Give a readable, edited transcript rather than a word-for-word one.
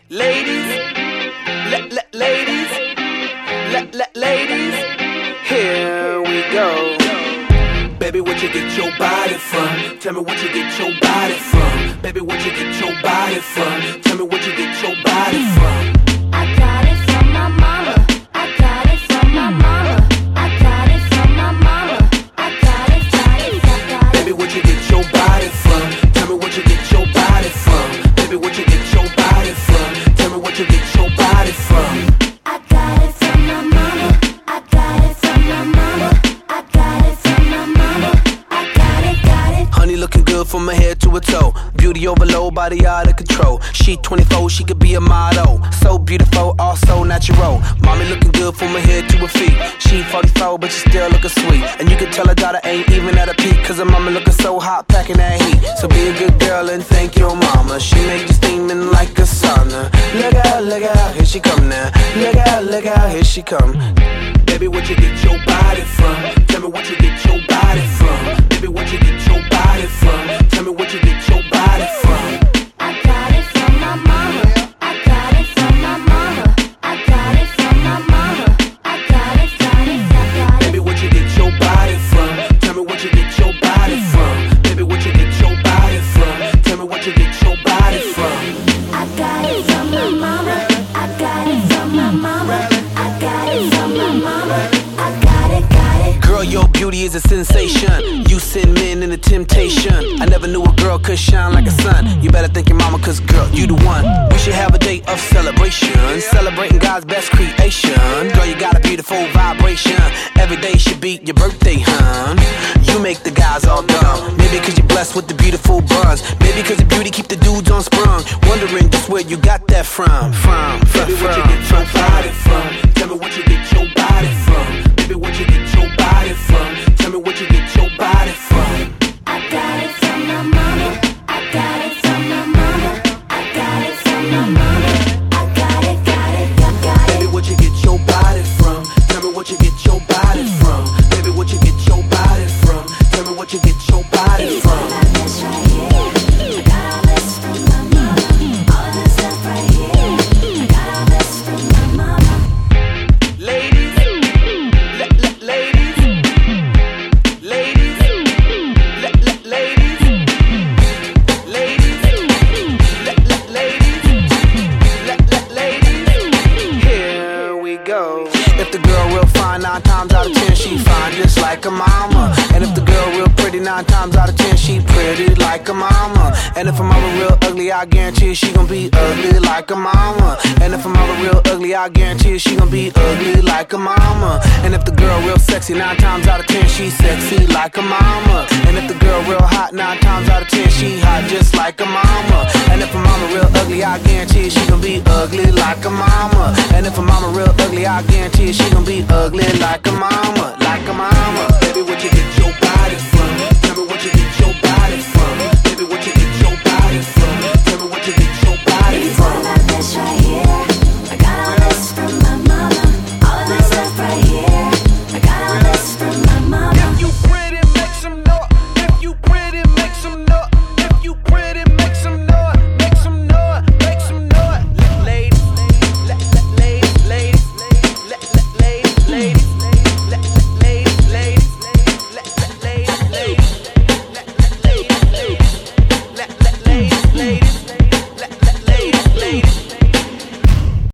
Ladies, ladies, here we go. Baby, where'd you get your body from? Tell me where'd you get your body from? Baby, where'd you get your body from? Tell me where'd you get your body from? I got it from my mama. I got it from my mama. I got it from my mama. I got it. Baby, where'd you get your body from? Tell me where'd you get your body from? Baby, where'd you get your body from? Tell me where'd you get your body from? I got it from my mama. I got it from my mama. I got it from my mama. I got it. Honey looking good from her head to her toe. Beauty overload, body out of control. She 24, she could be a model. So beautiful, also natural. Mommy looking good from her head to her feet. She 44, but she still looking sweet. And you can tell her daughter ain't even at a peak, cause her mama looking so hot, packing that heat. So be a good girl and thank your mama. She make you steaming like a sauna. Look out, here she come now. Look out, here she come. Baby, where'd you get your body from? Tell me where'd you get your body from? Baby, where'd you get your body from? Tell me where'd you get your body from? I got it from my mama. I got it from my mama. I got it from my mama. I got it. Baby, where'd you get your body from? Tell me where'd you get your body from? Baby, where'd you get your body from? Tell me where'd you get your body from? I got it from my mama. I got it from my mama. I got it from my mama. I got it. Girl, your beauty is a sensation. You send men into temptation. I never knew a girl could shine like a sun. You better thank your mama, cause girl, you the one. We should have a day of celebration, celebrating God's best creation. Girl, you got a beautiful vibration. Every day should be your birthday, hun. You make the guys all dumb. Maybe cause you're blessed with the beautiful buns. Maybe cause your beauty keep the dudes on sprung. Wondering just where you got that from. Baby, where'd you get your body from? Tell me where'd you get your body from? Baby, where'd you get your body from? Tell me where'd you get your body from? I got it from my mama. I got it from my mama. I got it from my mama. I got it. Baby, where'd you get your body from? Tell me where'd you get your body from? Baby, where'd you get your body from? Tell me where'd you get your body from? This right here. I got all this from my mama. All of this stuff right here. I got all this from my mama. Ladies, here we go. If the girl real fine, 9 times out of 10 she fine just like a mama. And if the girl real pretty, 9 times out of 10 she pretty like a mama. And if her mama real ugly, I guarantee she gon' be ugly like a mama. And if her mama real ugly, I guarantee she gon' be ugly like a mama. And if the girl real sexy, 9 times out of 10 she sexy like a mama. And if the girl real hot, 9 times out of 10 she hot just like a mama. And if her mama real ugly, I guarantee she gon' be ugly like a mama. And if her mama real ugly, I guarantee she gon' be ugly like a mama, like a mama. Baby, where'd you get your body